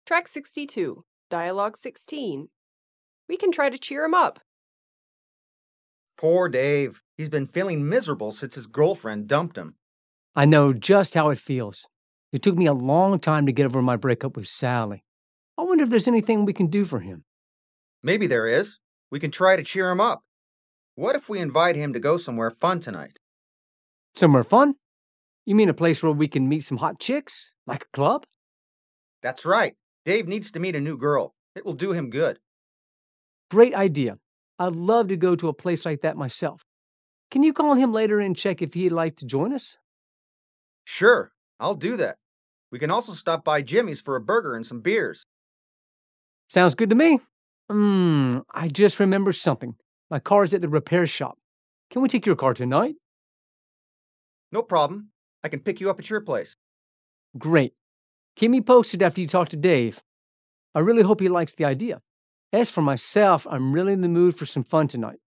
Track 62, Dialogue 16. We can try to cheer him up. Poor Dave. He's been feeling miserable since his girlfriend dumped him. I know just how it feels. It took me a long time to get over my breakup with Sally. I wonder if there's anything we can do for him. Maybe there is. We can try to cheer him up. What if we invite him to go somewhere fun tonight? Somewhere fun? You mean a place where we can meet some hot chicks? Like a club? That's right. Dave needs to meet a new girl. It will do him good. Great idea. I'd love to go to a place like that myself. Can you call him later and check if he'd like to join us? Sure, I'll do that. We can also stop by Jimmy's for a burger and some beers. Sounds good to me. I just remembered something. My car's at the repair shop. Can we take your car tonight? No problem. I can pick you up at your place. Great. Keep me posted after you talk to Dave. I really hope he likes the idea. As for myself, I'm really in the mood for some fun tonight.